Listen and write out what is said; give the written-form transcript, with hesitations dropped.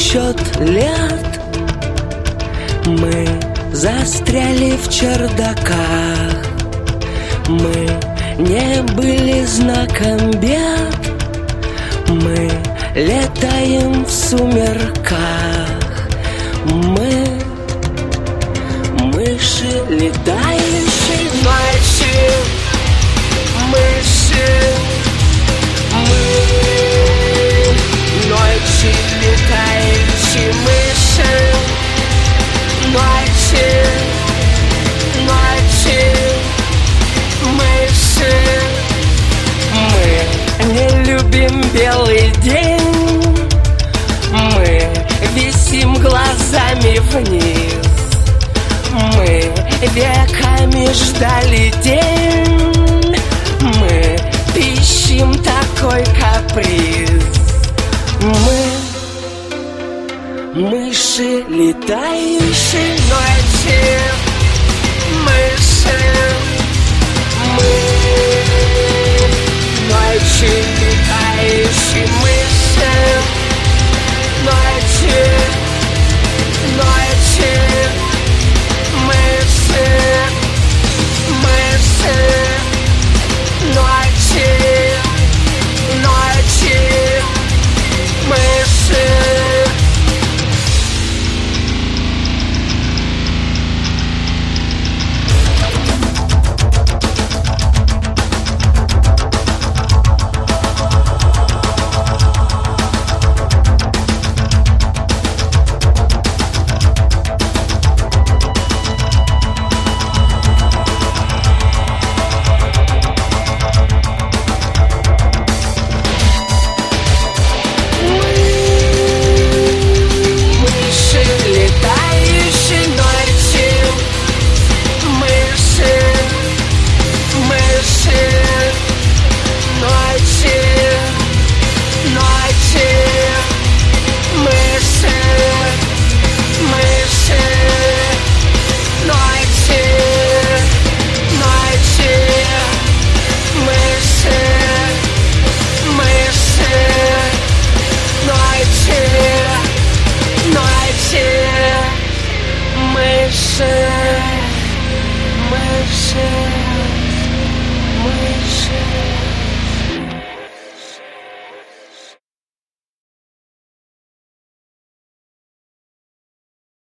счет лет мы застряли в чердаках. Мы не были знаком бед. Мы летаем в сумерках. Мы мыши, летающие ночью. Мыши. Мы ночи, летающие мыши. Ночи, ночи, мыши. Мы не любим белый день. Мы висим глазами вниз. Мы веками ждали день. Мы ищем такой каприз. Мы мыши, летающие ночи. Мыши. Мы ночи, летающие мыши. Ночи, ночи, мыши. Мыши. Ночи, ночи, мыши. Мыши, мыши, мыши.